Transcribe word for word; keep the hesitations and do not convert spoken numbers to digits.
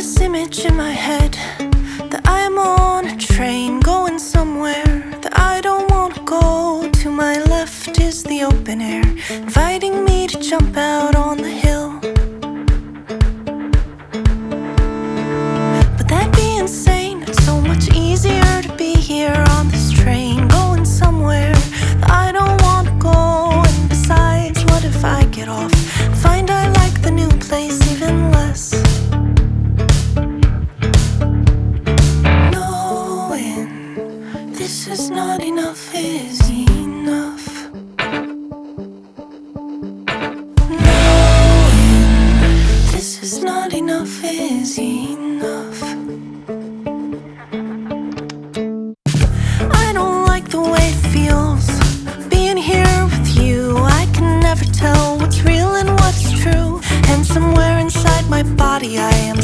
this image in my head that I am on a train going somewhere that I don't want to go. To my left is the open air, inviting me to jump out on the hill. But that'd be insane. It's so much easier to be here on this train going somewhere that I don't want to go. And besides, what if I get off, find I like the new place even less? This is not enough is enough. Knowing this is not enough is enough. I don't like the way it feels being here with you. I can never tell what's real and what's true, and somewhere inside my body I am